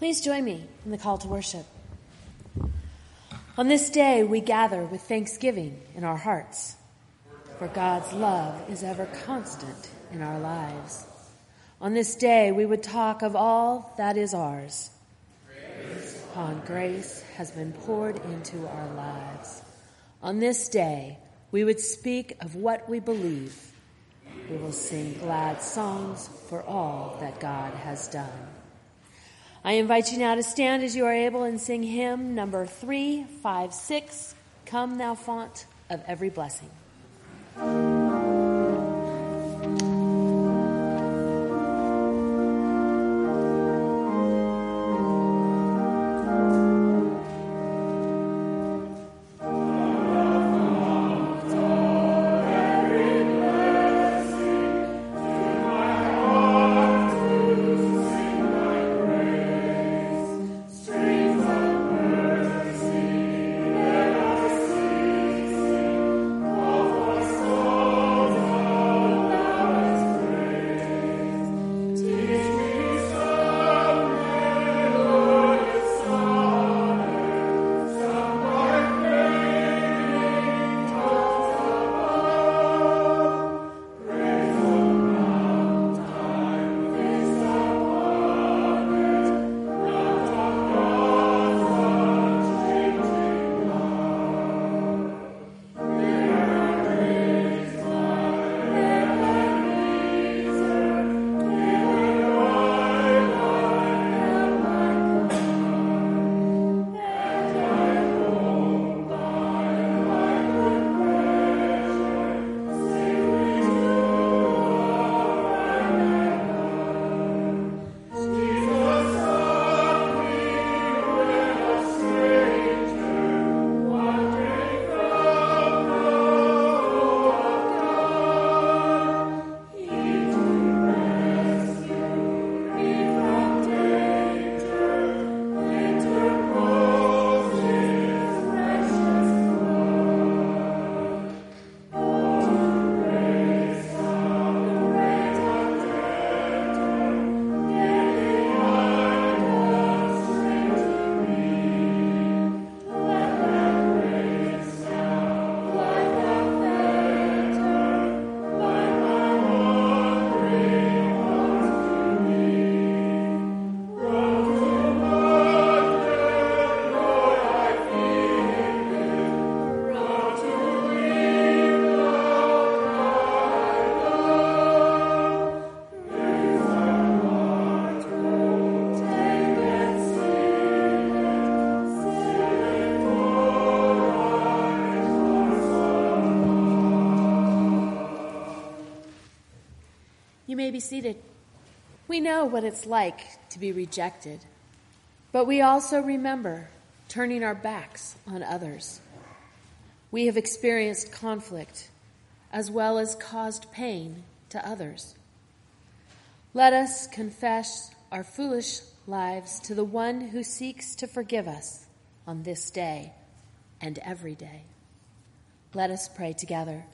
Please join me in the call to worship. On this day, we gather with thanksgiving in our hearts, for God's love is ever constant in our lives. On this day, we would talk of all that is ours. Grace upon grace has been poured into our lives. On this day, we would speak of what we believe. We will sing glad songs for all that God has done. I invite you now to stand as you are able and sing hymn number 356, Come Thou Fount of Every Blessing. You may be seated. We know what it's like to be rejected, but we also remember turning our backs on others. We have experienced conflict as well as caused pain to others. Let us confess our foolish lives to the one who seeks to forgive us on this day and every day. Let us pray together.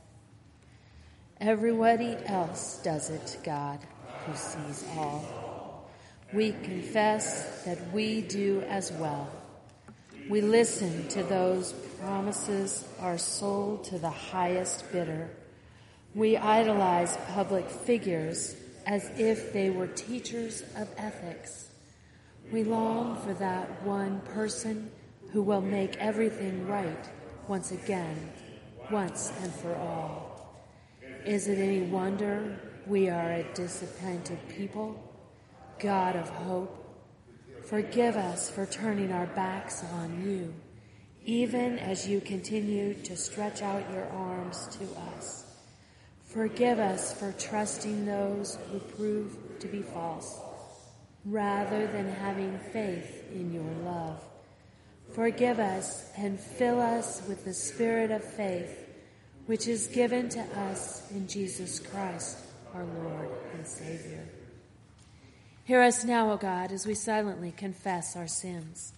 Everybody else does it, God, who sees all. We confess that we do as well. We listen to those promises are sold to the highest bidder. We idolize public figures as if they were teachers of ethics. We long for that one person who will make everything right once again, once and for all. Is it any wonder we are a disappointed people? God of hope, forgive us for turning our backs on you, even as you continue to stretch out your arms to us. Forgive us for trusting those who prove to be false, rather than having faith in your love. Forgive us and fill us with the spirit of faith, which is given to us in Jesus Christ, our Lord and Savior. Hear us now, O God, as we silently confess our sins.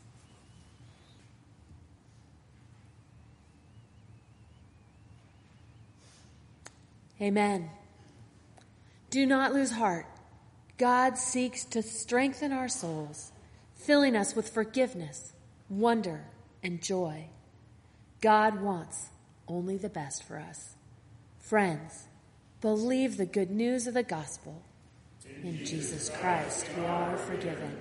Amen. Do not lose heart. God seeks to strengthen our souls. filling us with forgiveness, wonder, and joy. God wants only the best for us. Friends, believe the good news of the gospel. In Jesus Christ, we are forgiven.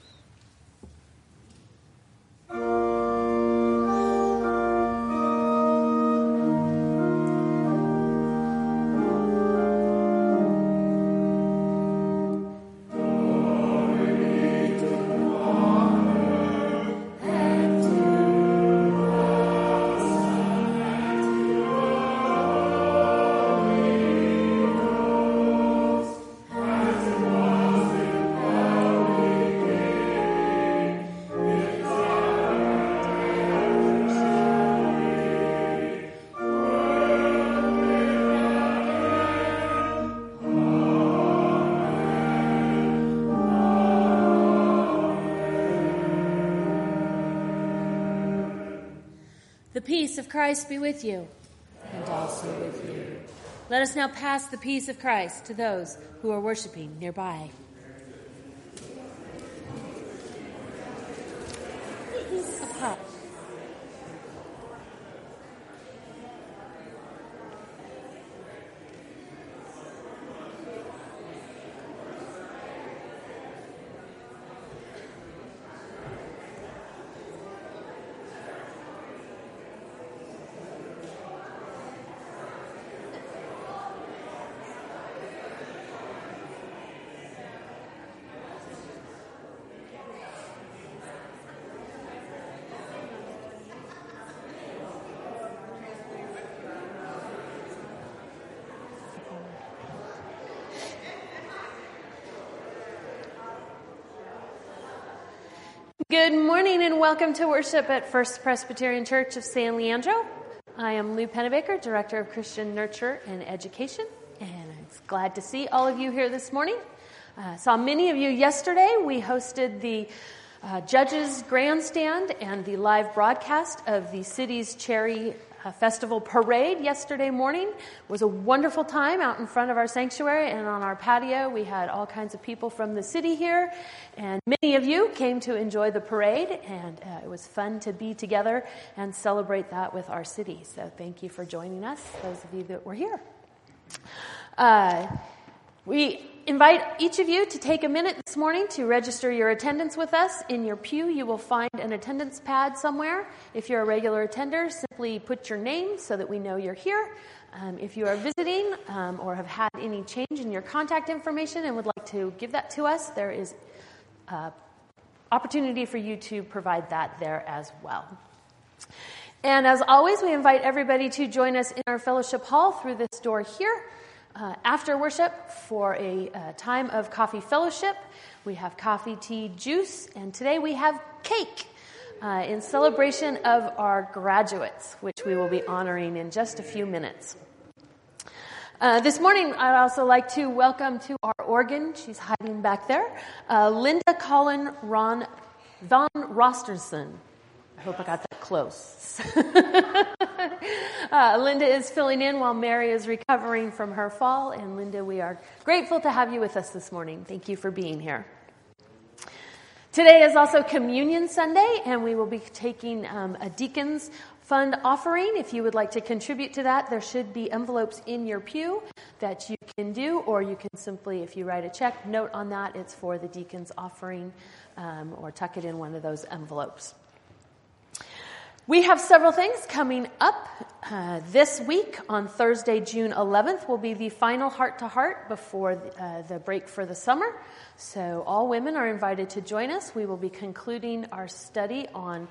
The peace of Christ be with you, and also with you. Let us now pass the peace of Christ to those who are worshiping nearby. Peace of Christ. Good morning and welcome to worship at First Presbyterian Church of San Leandro. I am Lou Pennebaker, Director of Christian Nurture and Education, and I'm glad to see all of you here this morning. Saw many of you yesterday. We hosted the Judges Grandstand and the live broadcast of the city's Cherry Festival Parade yesterday morning. It was a wonderful time out in front of our sanctuary and on our patio. We had all kinds of people from the city here, and many of you came to enjoy the parade, and it was fun to be together and celebrate that with our city. So thank you for joining us, those of you that were here. We invite each of you to take a minute this morning to register your attendance with us. In your pew, you will find an attendance pad somewhere. If you're a regular attender, simply put your name so that we know you're here. If you are visiting or have had any change in your contact information and would like to give that to us, there is opportunity for you to provide that there as well. And as always, we invite everybody to join us in our fellowship hall through this door here. After worship for a time of coffee fellowship. We have coffee, tea, juice, and today we have cake in celebration of our graduates, which we will be honoring in just a few minutes. This morning, I'd also like to welcome to our organ, she's hiding back there, Linda Colin Von Rosterson. I hope I got that close. Linda is filling in while Mary is recovering from her fall. And Linda, we are grateful to have you with us this morning. Thank you for being here. Today is also Communion Sunday, and we will be taking a Deacons Fund offering. If you would like to contribute to that, there should be envelopes in your pew that you can do, or you can simply, if you write a check, note on that it's for the Deacons offering, or tuck it in one of those envelopes. We have several things coming up. This week, on Thursday, June 11th, will be the final heart-to-heart before the break for the summer. So all women are invited to join us. We will be concluding our study on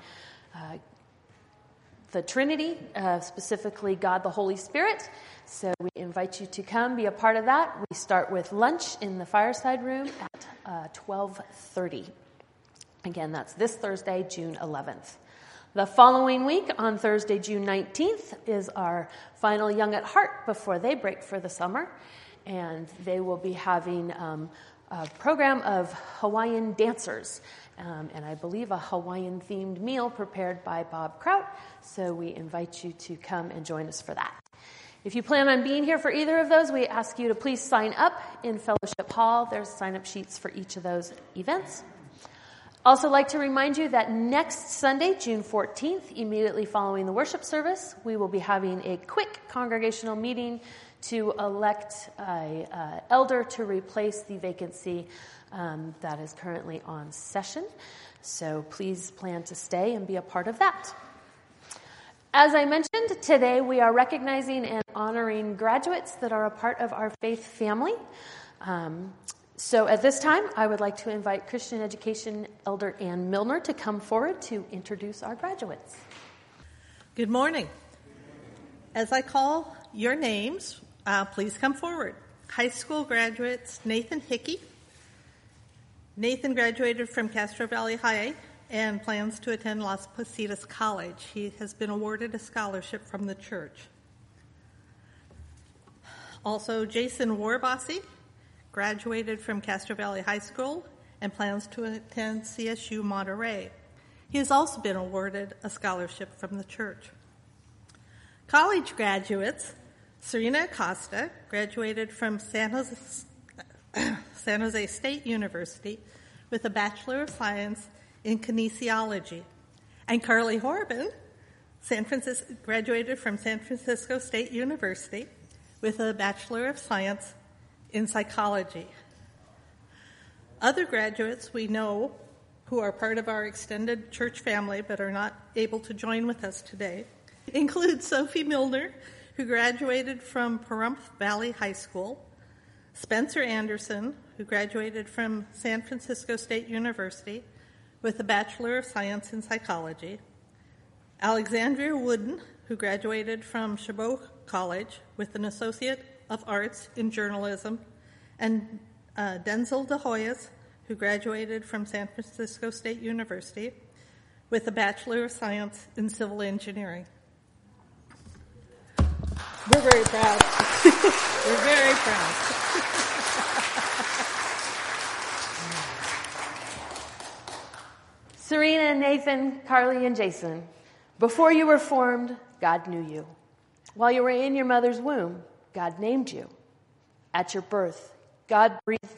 the Trinity, specifically God the Holy Spirit. So we invite you to come be a part of that. We start with lunch in the fireside room at 12:30. Again, that's this Thursday, June 11th. The following week, on Thursday, June 19th, is our final Young at Heart before they break for the summer. And they will be having a program of Hawaiian dancers. And I believe a Hawaiian-themed meal prepared by Bob Kraut. So we invite you to come and join us for that. If you plan on being here for either of those, we ask you to please sign up in Fellowship Hall. There's sign-up sheets for each of those events. Also like to remind you that next Sunday, June 14th, immediately following the worship service, we will be having a quick congregational meeting to elect an elder to replace the vacancy that is currently on session. So please plan to stay and be a part of that. As I mentioned, today we are recognizing and honoring graduates that are a part of our faith family. So at this time, I would like to invite Christian Education Elder Ann Milner to come forward to introduce our graduates. Good morning. As I call your names, please come forward. High school graduates Nathan Hickey. Nathan graduated from Castro Valley High and plans to attend Las Positas College. He has been awarded a scholarship from the church. Also, Jason Warbossi graduated from Castro Valley High School and plans to attend CSU Monterey. He has also been awarded a scholarship from the church. College graduates, Serena Acosta graduated from San Jose State University with a Bachelor of Science in Kinesiology. And Carly Horben graduated from San Francisco State University with a Bachelor of Science in Psychology. Other graduates we know who are part of our extended church family but are not able to join with us today include Sophie Milner, who graduated from Pahrump Valley High School, Spencer Anderson, who graduated from San Francisco State University with a Bachelor of Science in Psychology, Alexandria Wooden, who graduated from Chabot College with an Associate of Arts in Journalism, and Denzel De Hoyos, who graduated from San Francisco State University with a Bachelor of Science in Civil Engineering. We're very proud. We're very proud. Serena, Nathan, Carly, and Jason, before you were formed, God knew you. While you were in your mother's womb, God named you. At your birth, God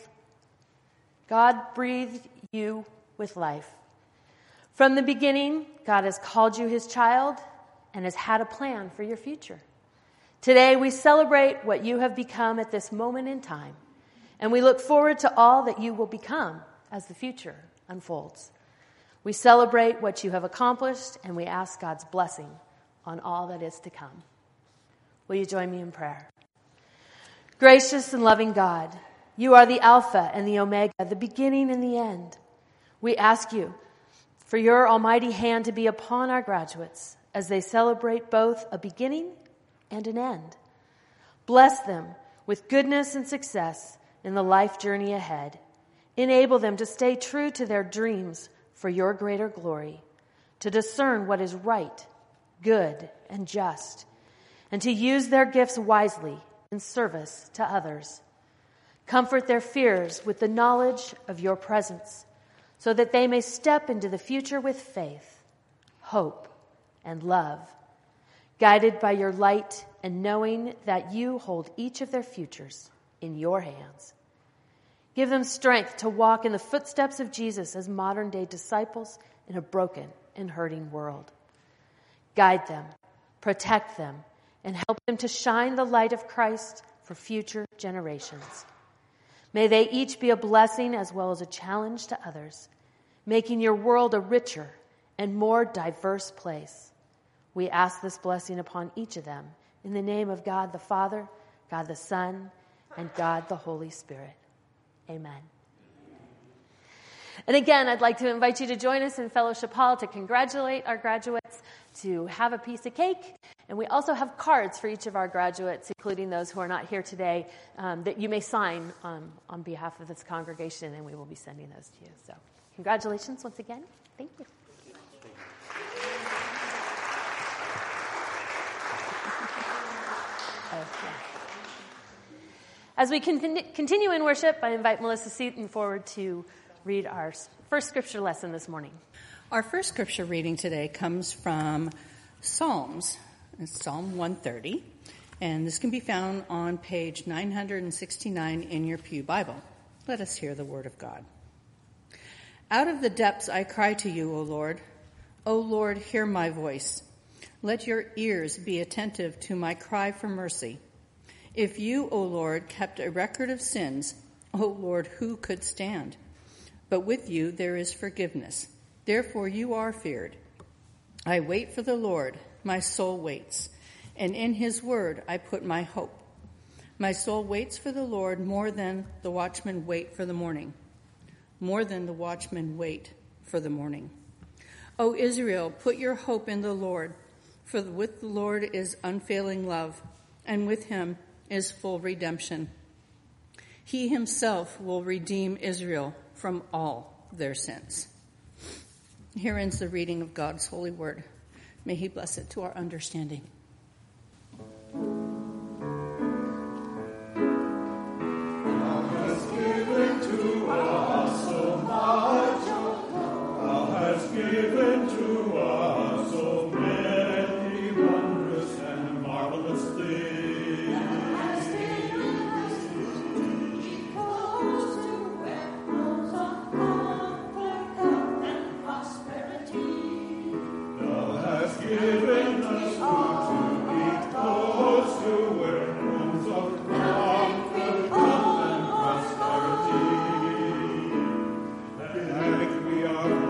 breathed you with life. From the beginning, God has called you his child and has had a plan for your future. Today, we celebrate what you have become at this moment in time, and we look forward to all that you will become as the future unfolds. We celebrate what you have accomplished, and we ask God's blessing on all that is to come. Will you join me in prayer? Gracious and loving God, you are the Alpha and the Omega, the beginning and the end. We ask you for your almighty hand to be upon our graduates as they celebrate both a beginning and an end. Bless them with goodness and success in the life journey ahead. Enable them to stay true to their dreams for your greater glory, to discern what is right, good, and just, and to use their gifts wisely in service to others. Comfort their fears with the knowledge of your presence, so that they may step into the future with faith, hope, and love, guided by your light and knowing that you hold each of their futures in your hands. Give them strength to walk in the footsteps of Jesus as modern-day disciples in a broken and hurting world. Guide them, protect them, and help them to shine the light of Christ for future generations. May they each be a blessing as well as a challenge to others, making your world a richer and more diverse place. We ask this blessing upon each of them in the name of God the Father, God the Son, and God the Holy Spirit. Amen. And again, I'd like to invite you to join us in Fellowship Hall to congratulate our graduates, to have a piece of cake. And we also have cards for each of our graduates, including those who are not here today, that you may sign on behalf of this congregation, and we will be sending those to you. So congratulations once again. Thank you. Okay. As we continue in worship, I invite Melissa Seaton forward to read our first scripture lesson this morning. Our first scripture reading today comes from Psalms. It's Psalm 130, and this can be found on page 969 in your Pew Bible. Let us hear the word of God. Out of the depths I cry to you, O Lord. O Lord, hear my voice. Let your ears be attentive to my cry for mercy. If you, O Lord, kept a record of sins, O Lord, who could stand? But with you there is forgiveness. Therefore you are feared. I wait for the Lord. My soul waits. And in his word I put my hope. My soul waits for the Lord more than the watchmen wait for the morning. More than the watchmen wait for the morning. O Israel, put your hope in the Lord, for with the Lord is unfailing love, and with him is full redemption. He himself will redeem Israel from all their sins. Here ends the reading of God's holy word. May he bless it to our understanding. Given to us so many wondrous and marvelous things. Thou hast given us equals to weapons of comfort, health, and prosperity. Thou hast given us food to eat, clothes to wear, rooms of comfort, health, and prosperity. And we are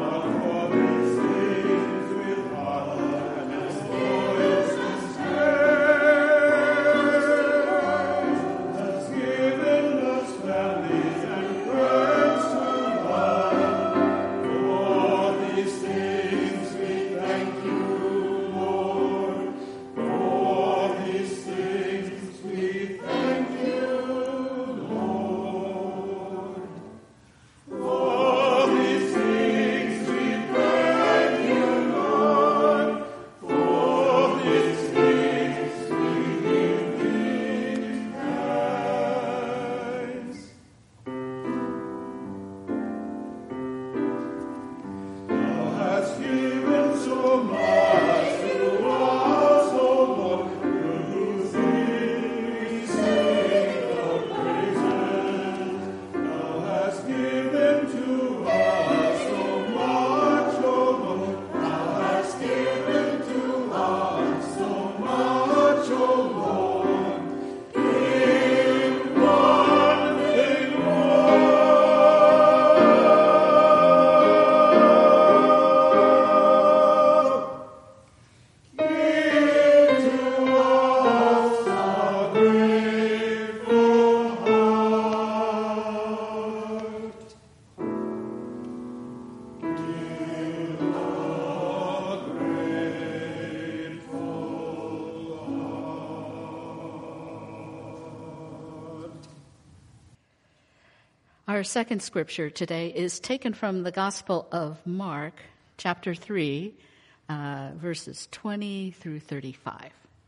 Our second scripture today is taken from the Gospel of Mark, chapter 3, verses 20 through 35.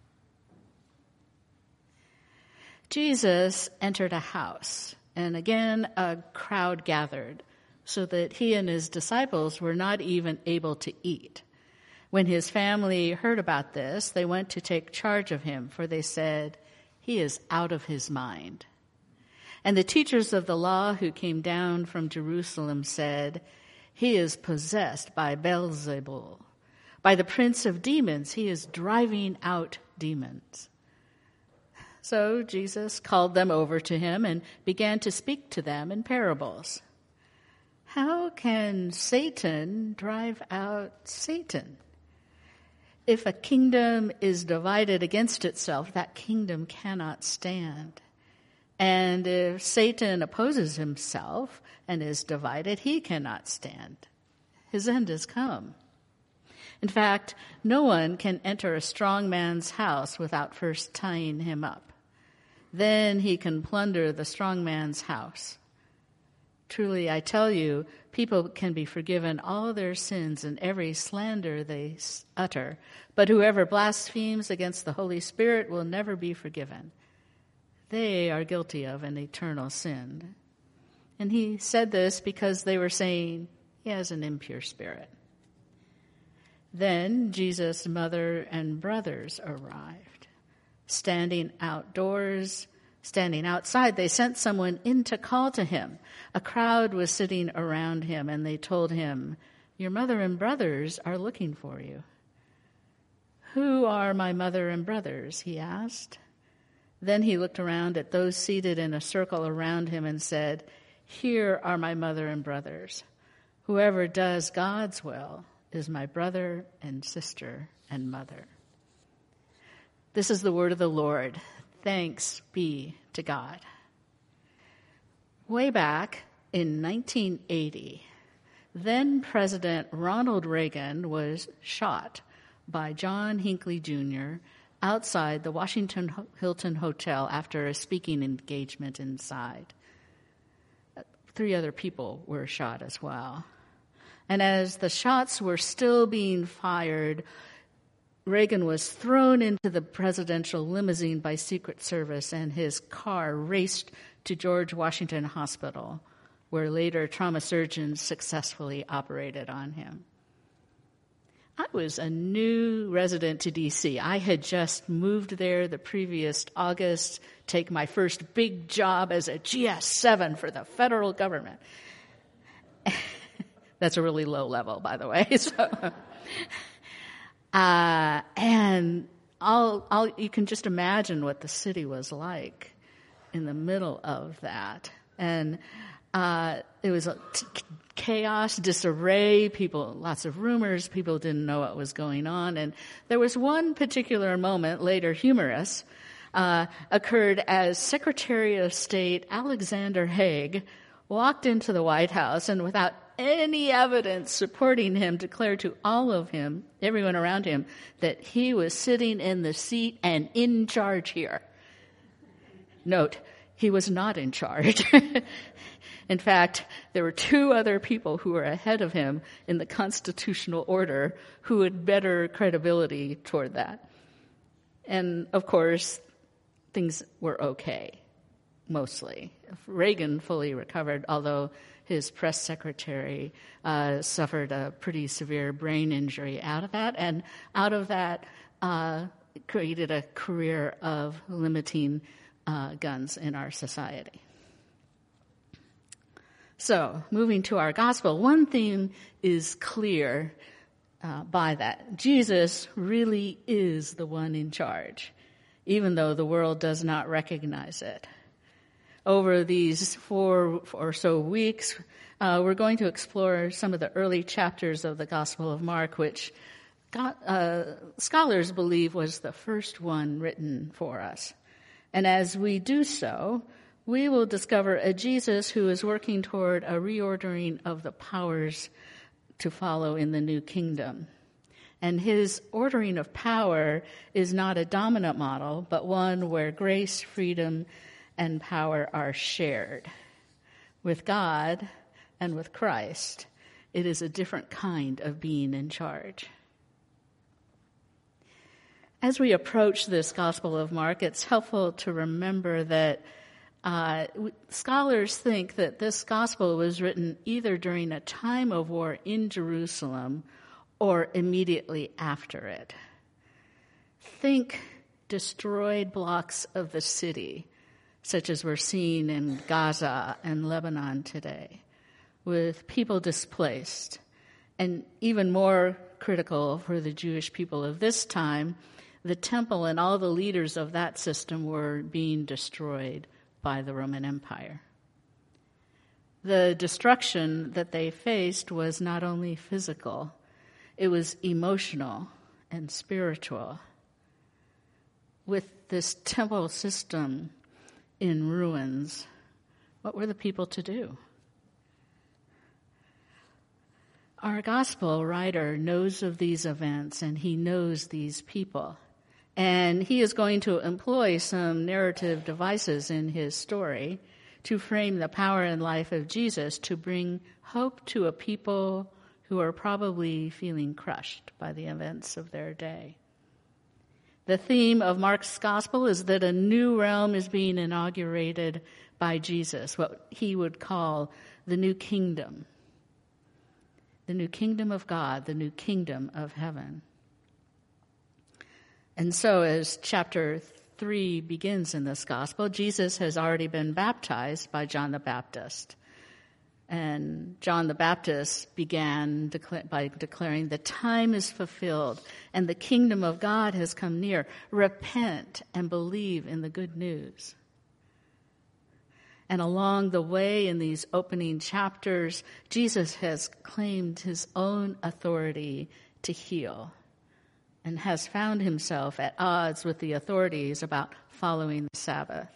Jesus entered a house, and again a crowd gathered, so that he and his disciples were not even able to eat. When his family heard about this, they went to take charge of him, for they said, "He is out of his mind." And the teachers of the law who came down from Jerusalem said, "He is possessed by Beelzebul. By the prince of demons, he is driving out demons." So Jesus called them over to him and began to speak to them in parables. How can Satan drive out Satan? If a kingdom is divided against itself, that kingdom cannot stand. And if Satan opposes himself and is divided, he cannot stand. His end has come. In fact, no one can enter a strong man's house without first tying him up. Then he can plunder the strong man's house. Truly, I tell you, people can be forgiven all their sins and every slander they utter, but whoever blasphemes against the Holy Spirit will never be forgiven. They are guilty of an eternal sin. And he said this because they were saying, "He has an impure spirit." Then Jesus' mother and brothers arrived, standing outdoors, Standing outside, they sent someone in to call to him. A crowd was sitting around him, and they told him, "Your mother and brothers are looking for you." "Who are my mother and brothers?" he asked. Then he looked around at those seated in a circle around him and said, "Here are my mother and brothers. Whoever does God's will is my brother and sister and mother." This is the word of the Lord. Thanks be to God. Way back in 1980, then President Ronald Reagan was shot by John Hinckley Jr. outside the Washington Hilton Hotel after a speaking engagement inside. 3 other people were shot as well. And as the shots were still being fired, Reagan was thrown into the presidential limousine by Secret Service, and his car raced to George Washington Hospital, where later trauma surgeons successfully operated on him. I was a new resident to D.C. I had just moved there the previous August, take my first big job as a GS7 for the federal government. That's a really low level, by the way. And you can just imagine what the city was like in the middle of that. And it was chaos, disarray, lots of rumors, people didn't know what was going on. And there was one particular moment, later humorous, occurred as Secretary of State Alexander Haig walked into the White House and without any evidence supporting him, declared to all of him, everyone around him, that he was sitting in the seat and in charge here. Note, he was not in charge. In fact, there were 2 other people who were ahead of him in the constitutional order who had better credibility toward that. And, of course, things were okay, mostly. Reagan fully recovered, although his press secretary suffered a pretty severe brain injury out of that, and out of that created a career of limiting guns in our society. So, moving to our gospel, one thing is clear by that. Jesus really is the one in charge, even though the world does not recognize it. Over these 4 or so weeks, we're going to explore some of the early chapters of the Gospel of Mark, which scholars believe was the first one written for us. And as we do so, we will discover a Jesus who is working toward a reordering of the powers to follow in the new kingdom. And his ordering of power is not a dominant model, but one where grace, freedom, and power are shared. With God and with Christ, it is a different kind of being in charge. As we approach this Gospel of Mark, it's helpful to remember that scholars think that this Gospel was written either during a time of war in Jerusalem or immediately after it. Think destroyed blocks of the city, such as we're seeing in Gaza and Lebanon today, with people displaced. And even more critical for the Jewish people of this time, the temple and all the leaders of that system were being destroyed by the Roman Empire. The destruction that they faced was not only physical, it was emotional and spiritual. With this temple system in ruins, what were the people to do? Our gospel writer knows of these events and he knows these people. And he is going to employ some narrative devices in his story to frame the power and life of Jesus to bring hope to a people who are probably feeling crushed by the events of their day. The theme of Mark's gospel is that a new realm is being inaugurated by Jesus, what he would call the new kingdom of God, the new kingdom of heaven. And so as chapter 3 begins in this gospel. Jesus has already been baptized by John the Baptist. And John the Baptist began by declaring, "The time is fulfilled and the kingdom of God has come near. Repent and believe in the good news." And along the way in these opening chapters, Jesus has claimed his own authority to heal and has found himself at odds with the authorities about following the Sabbath.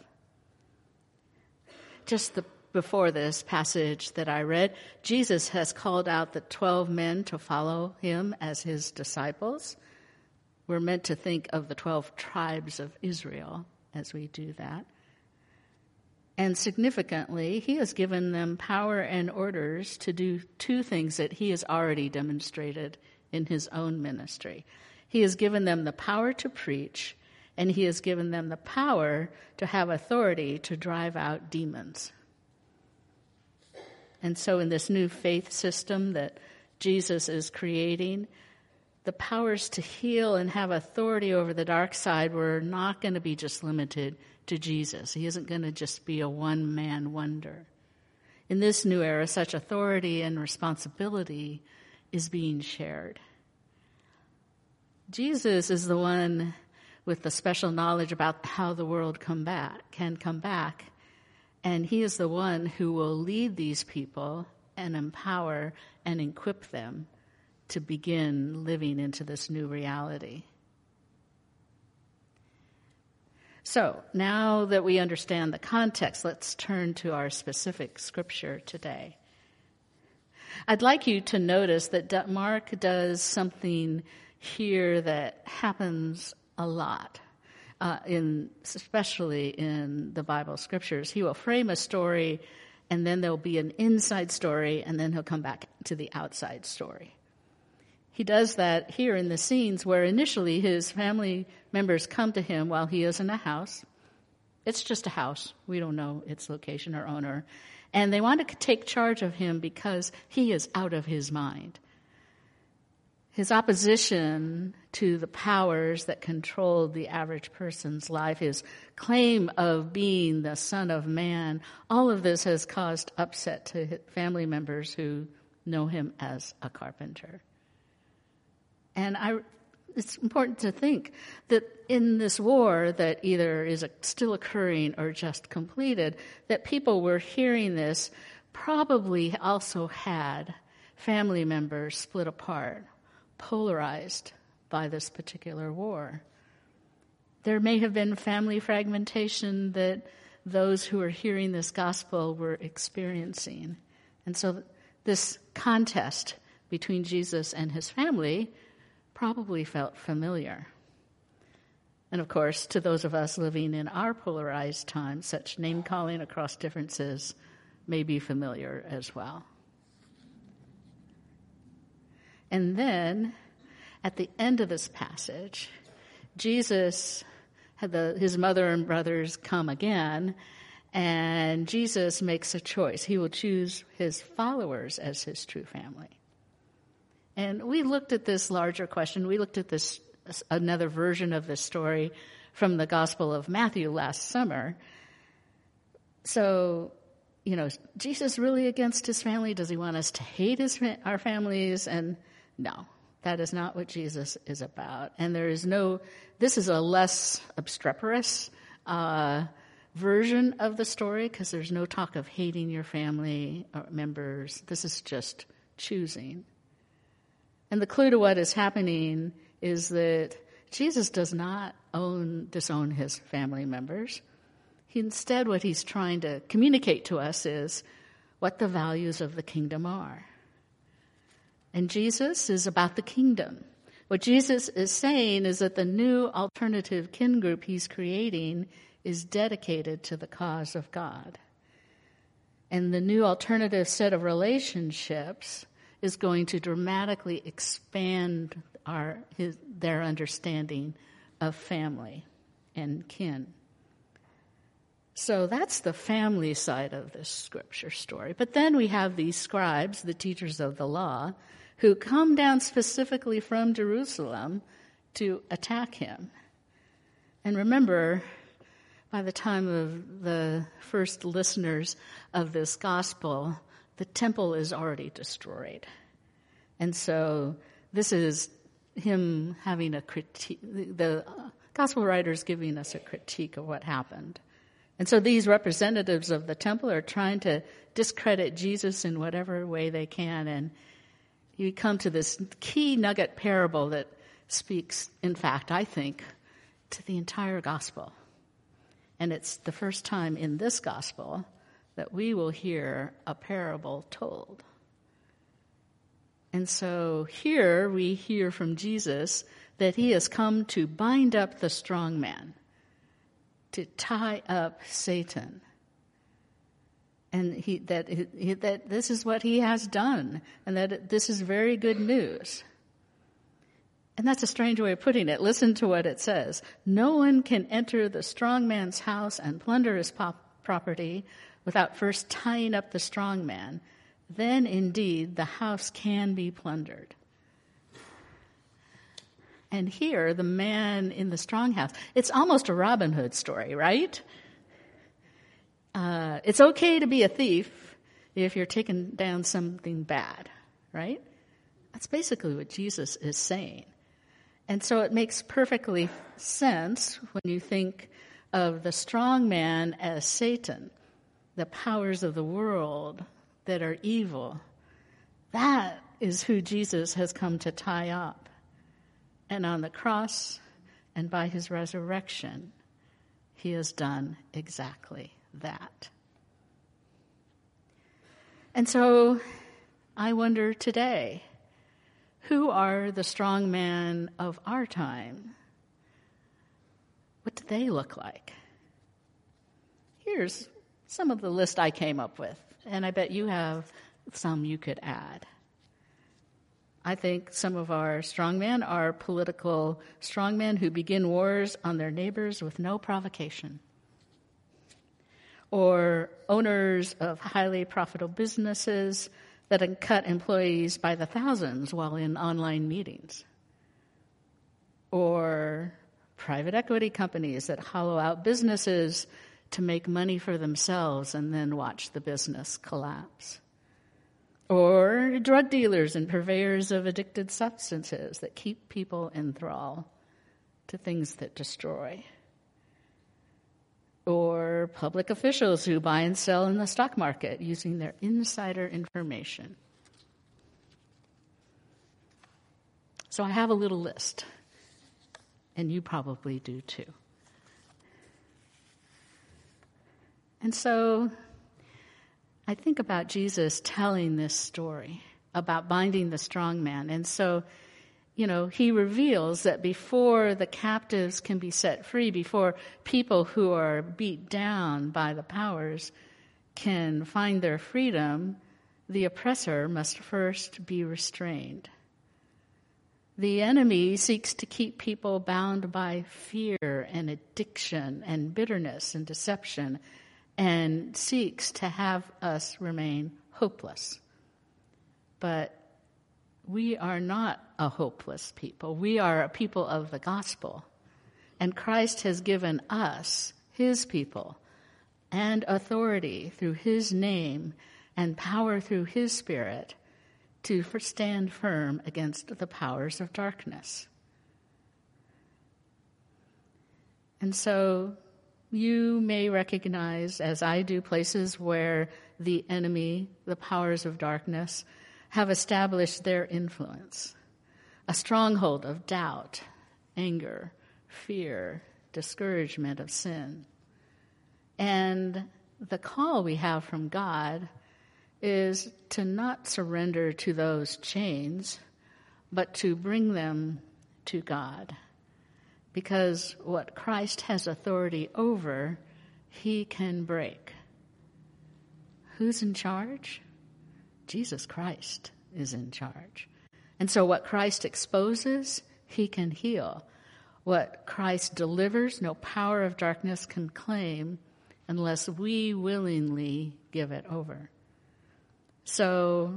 Just before this passage that I read, Jesus has called out the 12 men to follow him as his disciples. We're meant to think of the 12 tribes of Israel as we do that. And significantly, he has given them power and orders to do 2 things that he has already demonstrated in his own ministry. He has given them the power to preach, and he has given them the power to have authority to drive out demons. And so in this new faith system that Jesus is creating, the powers to heal and have authority over the dark side were not going to be just limited to Jesus. He isn't going to just be a one-man wonder. In this new era, such authority and responsibility is being shared. Jesus is the one with the special knowledge about how the world can come back. And he is the one who will lead these people and empower and equip them to begin living into this new reality. So now that we understand the context, let's turn to our specific scripture today. I'd like you to notice that Mark does something here that happens a lot. Especially in the Bible scriptures. He will frame a story, and then there'll be an inside story, and then he'll come back to the outside story. He does that here in the scenes where initially his family members come to him while he is in a house. It's just a house. We don't know its location or owner. And they want to take charge of him because he is out of his mind. His opposition to the powers that controlled the average person's life, his claim of being the Son of Man, all of this has caused upset to family members who know him as a carpenter. And it's important to think that in this war that either is still occurring or just completed, that people were hearing this probably also had family members split apart, polarized by this particular war. There may have been family fragmentation that those who are hearing this gospel were experiencing. And so this contest between Jesus and his family probably felt familiar. And of course, to those of us living in our polarized time, such name-calling across differences may be familiar as well. And then, at the end of this passage, Jesus had his mother and brothers come again, and Jesus makes a choice. He will choose his followers as his true family. And we looked at this larger question. We looked at this another version of this story from the Gospel of Matthew last summer. So, Jesus really against his family? Does he want us to hate our families? And no, that is not what Jesus is about. And this is a less obstreperous version of the story because there's no talk of hating your family members. This is just choosing. And the clue to what is happening is that Jesus does not disown his family members. Instead, what he's trying to communicate to us is what the values of the kingdom are. And Jesus is about the kingdom. What Jesus is saying is that the new alternative kin group he's creating is dedicated to the cause of God. And the new alternative set of relationships is going to dramatically expand their understanding of family and kin. So that's the family side of this scripture story. But then we have these scribes, the teachers of the law, who come down specifically from Jerusalem to attack him. And remember, by the time of the first listeners of this gospel, the temple is already destroyed. And so this is him having a critique, the gospel writers giving us a critique of what happened. And so these representatives of the temple are trying to discredit Jesus in whatever way they can. And you come to this key nugget parable that speaks, in fact, I think, to the entire gospel. And it's the first time in this gospel that we will hear a parable told. And so here we hear from Jesus that he has come to bind up the strong man, to tie up Satan. And that this is what he has done, and that this is very good news. And that's a strange way of putting it. Listen to what it says. No one can enter the strong man's house and plunder his property without first tying up the strong man. Then indeed the house can be plundered. And here, the man in the strong house, it's almost a Robin Hood story, right? It's okay to be a thief if you're taking down something bad, right? That's basically what Jesus is saying. And so it makes perfectly sense when you think of the strong man as Satan, the powers of the world that are evil. That is who Jesus has come to tie up. And on the cross and by his resurrection, he has done exactly that. And so I wonder today, who are the strong men of our time? What do they look like? Here's some of the list I came up with, and I bet you have some you could add. I think some of our strongmen are political strongmen who begin wars on their neighbors with no provocation. Or owners of highly profitable businesses that cut employees by the thousands while in online meetings. Or private equity companies that hollow out businesses to make money for themselves and then watch the business collapse. Or drug dealers and purveyors of addicted substances that keep people in thrall to things that destroy. Or public officials who buy and sell in the stock market using their insider information. So I have a little list, and you probably do too. And so I think about Jesus telling this story about binding the strong man. And so, he reveals that before the captives can be set free, before people who are beat down by the powers can find their freedom, the oppressor must first be restrained. The enemy seeks to keep people bound by fear and addiction and bitterness and deception, and seeks to have us remain hopeless. But we are not a hopeless people. We are a people of the gospel. And Christ has given us, his people, and authority through his name and power through his Spirit to stand firm against the powers of darkness. And so you may recognize, as I do, places where the enemy, the powers of darkness, have established their influence. A stronghold of doubt, anger, fear, discouragement of sin. And the call we have from God is to not surrender to those chains, but to bring them to God. Because what Christ has authority over, he can break. Who's in charge? Jesus Christ is in charge. And so what Christ exposes, he can heal. What Christ delivers, no power of darkness can claim unless we willingly give it over. So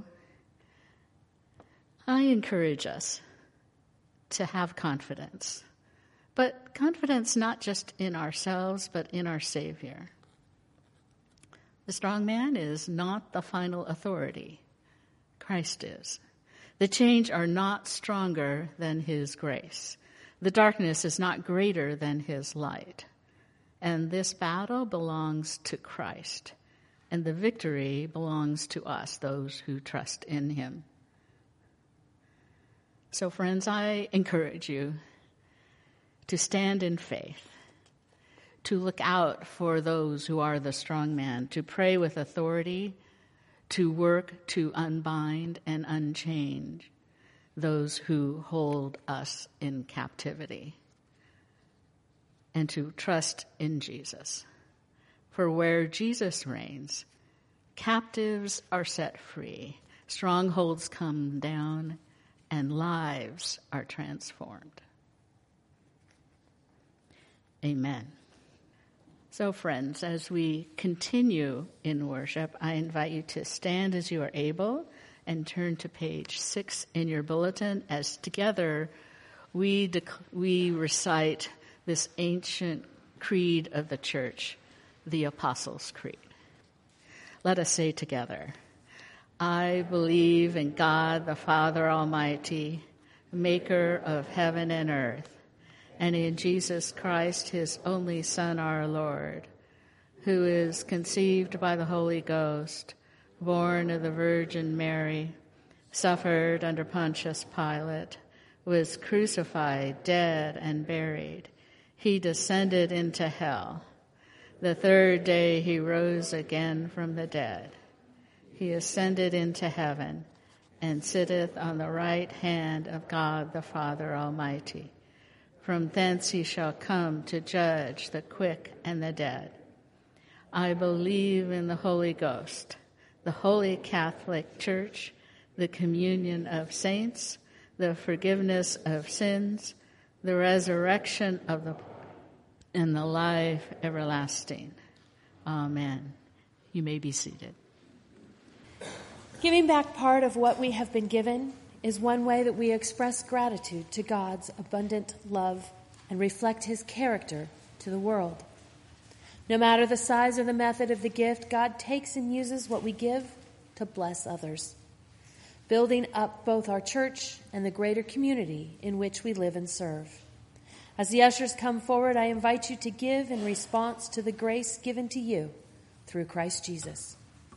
I encourage us to have confidence but confidence not just in ourselves, but in our Savior. The strong man is not the final authority. Christ is. The chains are not stronger than his grace. The darkness is not greater than his light. And this battle belongs to Christ. And the victory belongs to us, those who trust in him. So, friends, I encourage you to stand in faith, to look out for those who are the strong man, to pray with authority, to work to unbind and unchange those who hold us in captivity, and to trust in Jesus. For where Jesus reigns, captives are set free, strongholds come down, and lives are transformed. Amen. So, friends, as we continue in worship, I invite you to stand as you are able and turn to page 6 in your bulletin as together we recite this ancient creed of the church, the Apostles' Creed. Let us say together, I believe in God the Father Almighty, maker of heaven and earth, and in Jesus Christ, his only Son, our Lord, who is conceived by the Holy Ghost, born of the Virgin Mary, suffered under Pontius Pilate, was crucified, dead, and buried. He descended into hell. The third day he rose again from the dead. He ascended into heaven and sitteth on the right hand of God the Father Almighty. From thence he shall come to judge the quick and the dead. I believe in the Holy Ghost, the Holy Catholic Church, the communion of saints, the forgiveness of sins, the resurrection of and the life everlasting. Amen. You may be seated. Giving back part of what we have been given is one way that we express gratitude to God's abundant love and reflect his character to the world. No matter the size or the method of the gift, God takes and uses what we give to bless others, building up both our church and the greater community in which we live and serve. As the ushers come forward, I invite you to give in response to the grace given to you through Christ Jesus.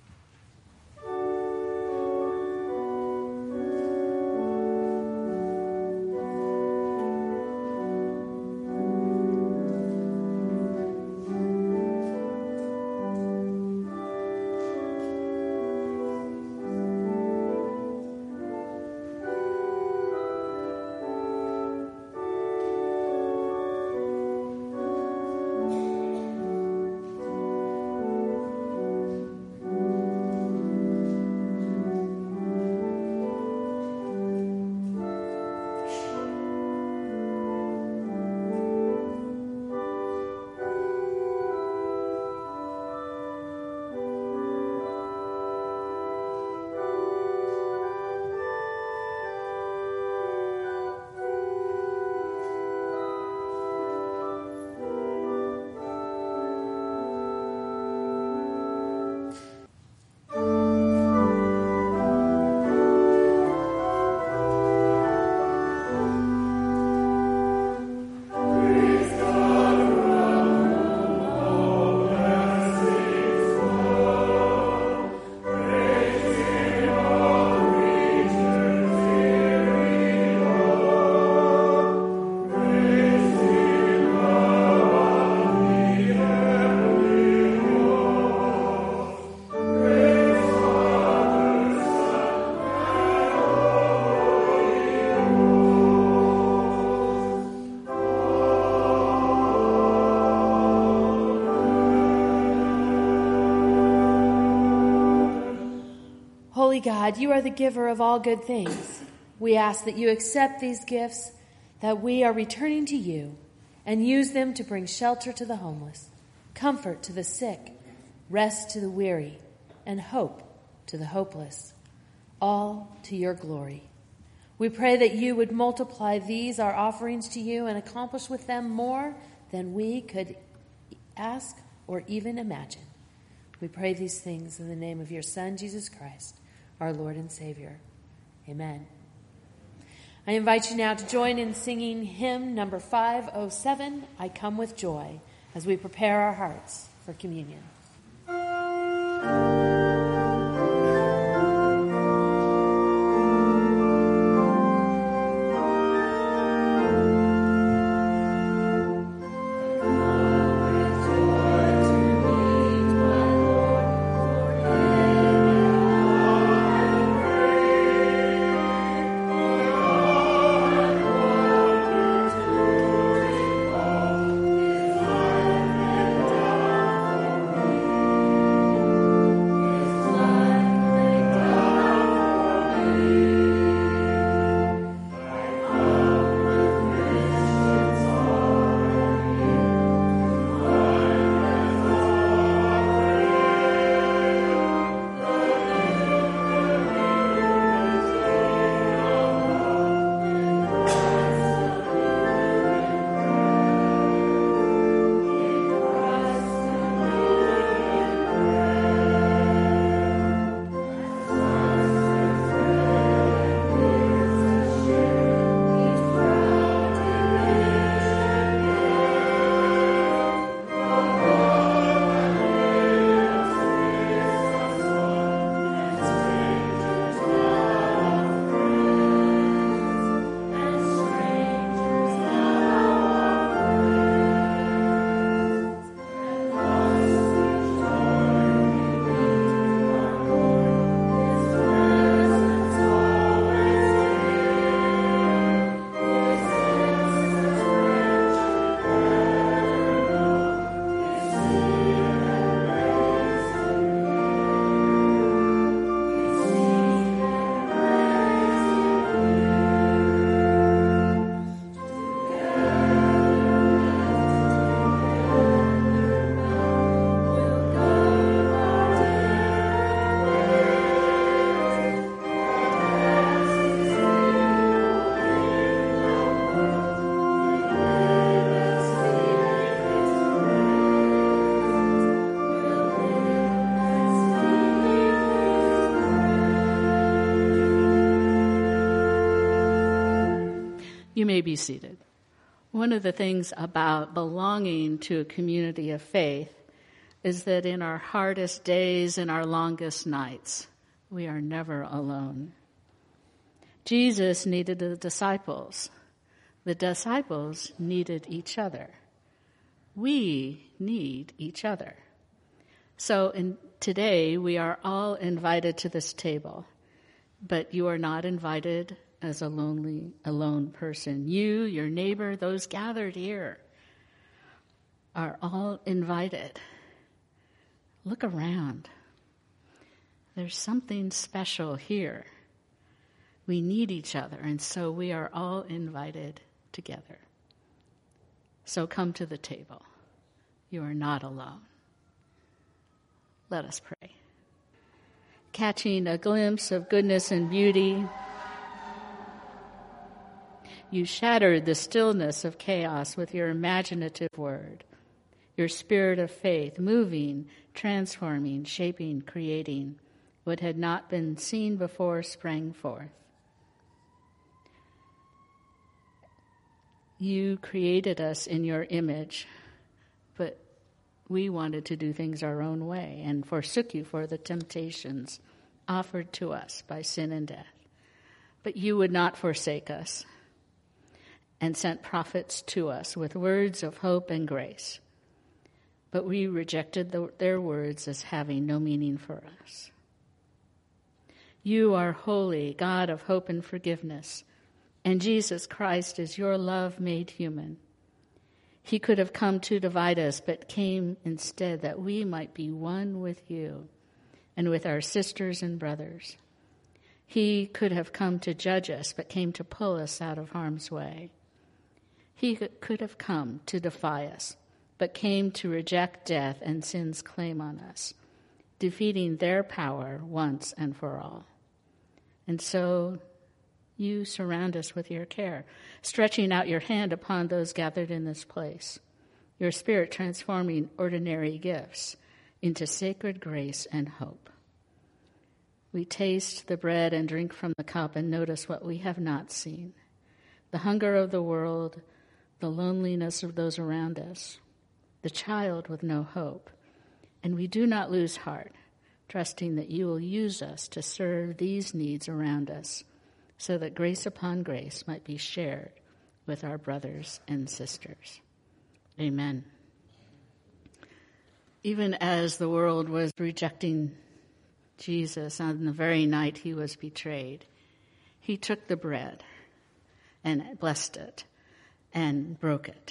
Holy God, you are the giver of all good things. We ask that you accept these gifts that we are returning to you and use them to bring shelter to the homeless, comfort to the sick, rest to the weary, and hope to the hopeless, all to your glory. We pray that you would multiply these, our offerings to you, and accomplish with them more than we could ask or even imagine. We pray these things in the name of your Son, Jesus Christ, our Lord and Savior. Amen. I invite you now to join in singing hymn number 507, I Come With Joy, as we prepare our hearts for communion. You may be seated. One of the things about belonging to a community of faith is that in our hardest days and our longest nights, we are never alone. Jesus needed the disciples. The disciples needed each other. We need each other. So today we are all invited to this table, but you are not invited as a alone person. You, your neighbor, those gathered here are all invited. Look around. There's something special here. We need each other, and so we are all invited together. So come to the table. You are not alone. Let us pray. Catching a glimpse of goodness and beauty, you shattered the stillness of chaos with your imaginative word, your spirit of faith, moving, transforming, shaping, creating. What had not been seen before sprang forth. You created us in your image, but we wanted to do things our own way and forsook you for the temptations offered to us by sin and death. But you would not forsake us and sent prophets to us with words of hope and grace. But we rejected their words as having no meaning for us. You are holy, God of hope and forgiveness, and Jesus Christ is your love made human. He could have come to divide us, but came instead that we might be one with you and with our sisters and brothers. He could have come to judge us, but came to pull us out of harm's way. He could have come to defy us, but came to reject death and sin's claim on us, defeating their power once and for all. And so You surround us with your care, stretching out your hand upon those gathered in this place, your Spirit transforming ordinary gifts into sacred grace and hope. We taste the bread and drink from the cup and notice what we have not seen, the hunger of the world, the loneliness of those around us, the child with no hope, and we do not lose heart, trusting that you will use us to serve these needs around us so that grace upon grace might be shared with our brothers and sisters. Amen. Even as the world was rejecting Jesus on the very night he was betrayed, he took the bread and blessed it and broke it.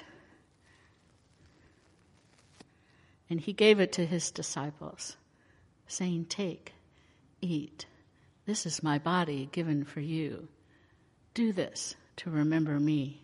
And he gave it to his disciples, saying, "Take, eat. This is my body given for you. Do this to remember me."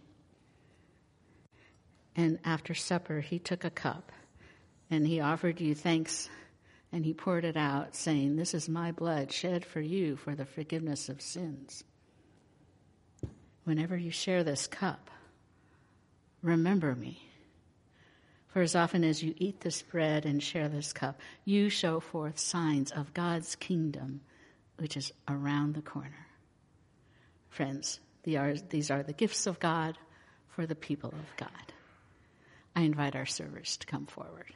And after supper, he took a cup, and he offered you thanks, and he poured it out, saying, "This is my blood shed for you for the forgiveness of sins." Whenever you share this cup, remember me. For as often as you eat this bread and share this cup, you show forth signs of God's kingdom, which is around the corner. Friends, these are the gifts of God for the people of God. I invite our servers to come forward.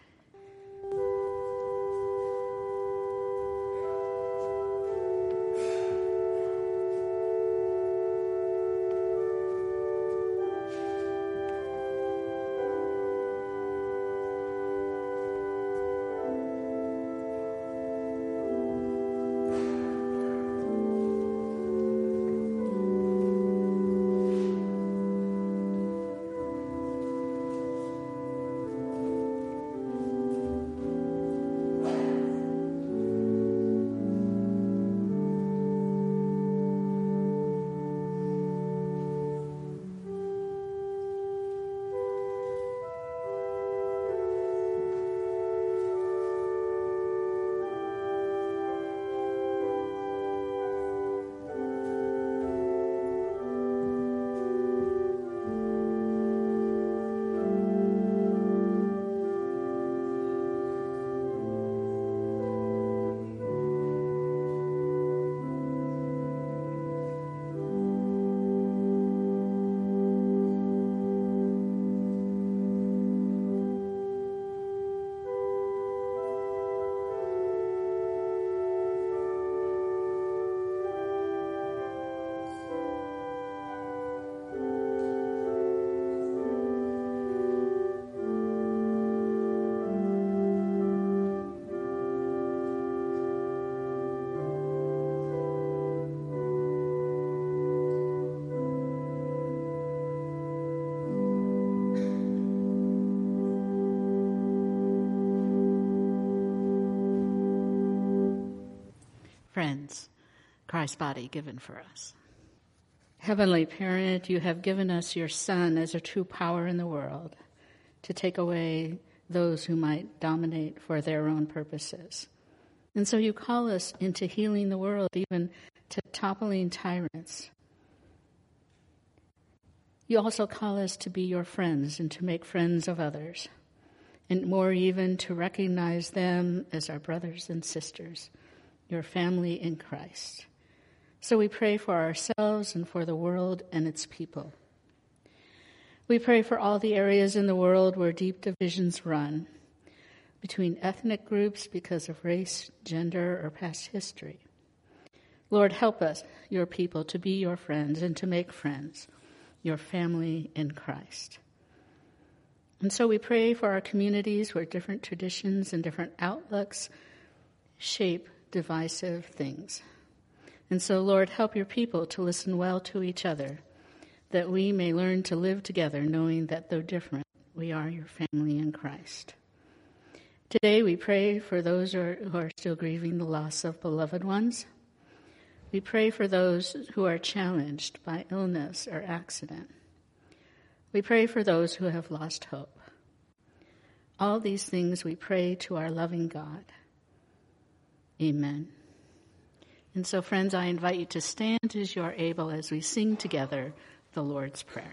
Friends, Christ's body given for us. Heavenly Parent, you have given us your Son as a true power in the world to take away those who might dominate for their own purposes. And so you call us into healing the world, even to toppling tyrants. You also call us to be your friends and to make friends of others, and more even to recognize them as our brothers and sisters, your family in Christ. So we pray for ourselves and for the world and its people. We pray for all the areas in the world where deep divisions run between ethnic groups because of race, gender, or past history. Lord, help us, your people, to be your friends and to make friends, your family in Christ. And so we pray for our communities where different traditions and different outlooks shape divisive things. And so, Lord, help your people to listen well to each other, that we may learn to live together, knowing that though different, we are your family in Christ. Today we pray for those who are still grieving the loss of beloved ones. We pray for those who are challenged by illness or accident. We pray for those who have lost hope. All these things we pray to our loving God. Amen. And so, friends, I invite you to stand as you are able as we sing together the Lord's Prayer.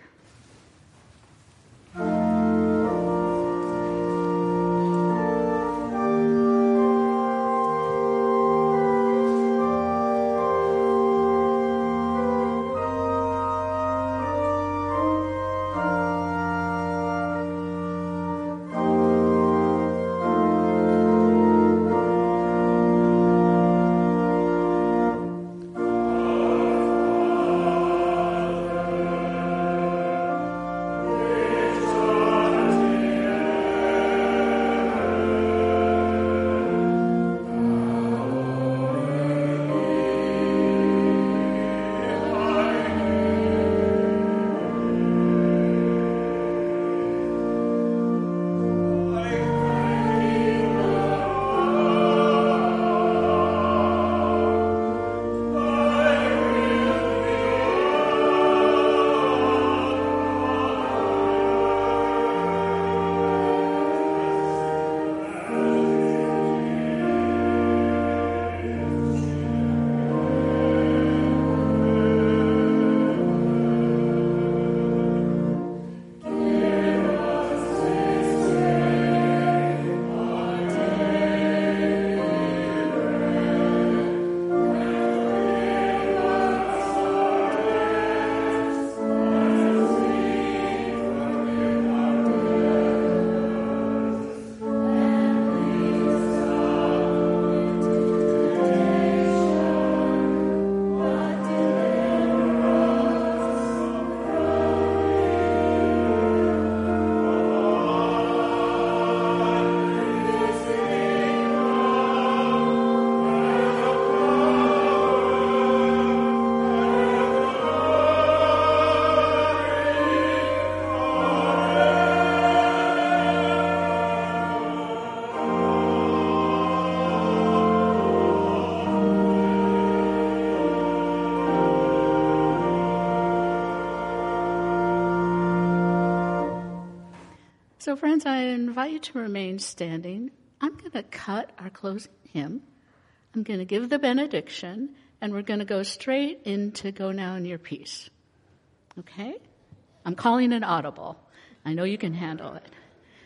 So, friends, I invite you to remain standing. I'm going to cut our closing hymn. I'm going to give the benediction, and we're going to go straight into Go Now in Your Peace. Okay? I'm calling it audible. I know you can handle it.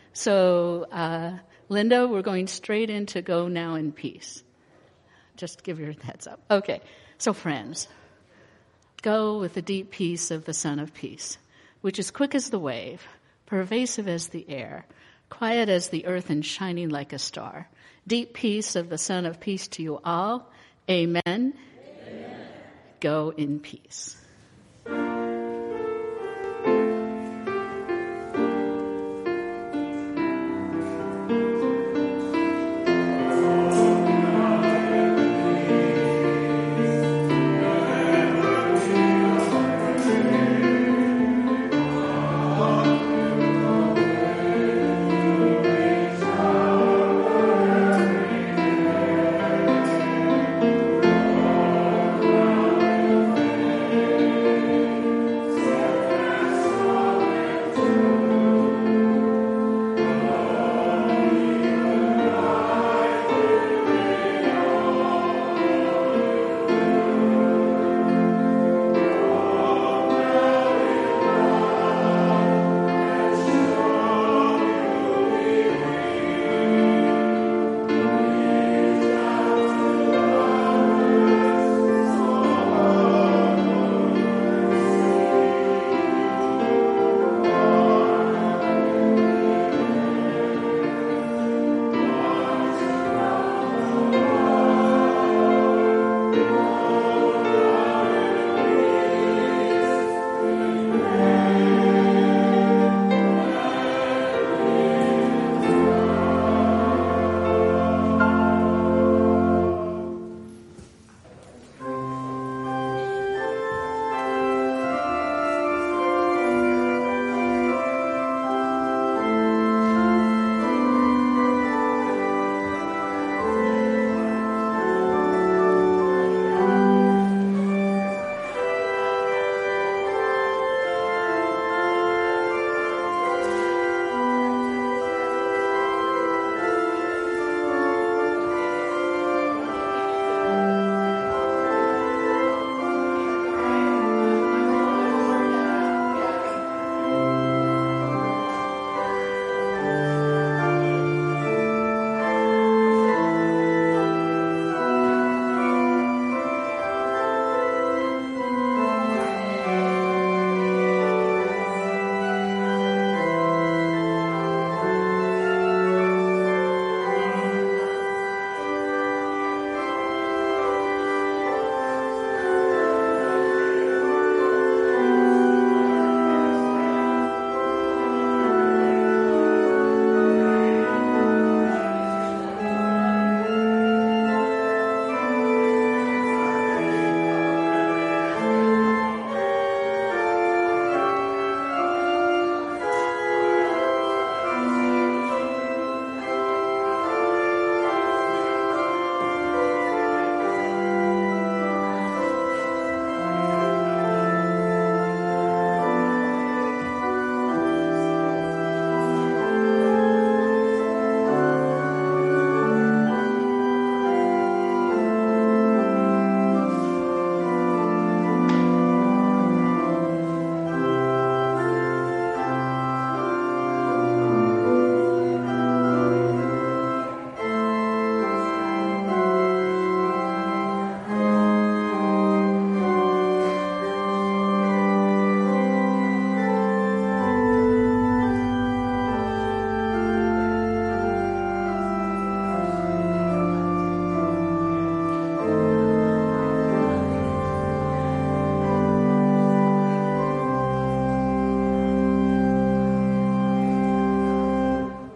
So, Linda, we're going straight into Go Now in Peace. Just give your heads up. Okay. So, friends, go with the deep peace of the Son of Peace, which is quick as the wave, pervasive as the air, quiet as the earth and shining like a star. Deep peace of the Son of Peace to you all. Amen. Amen. Go in peace.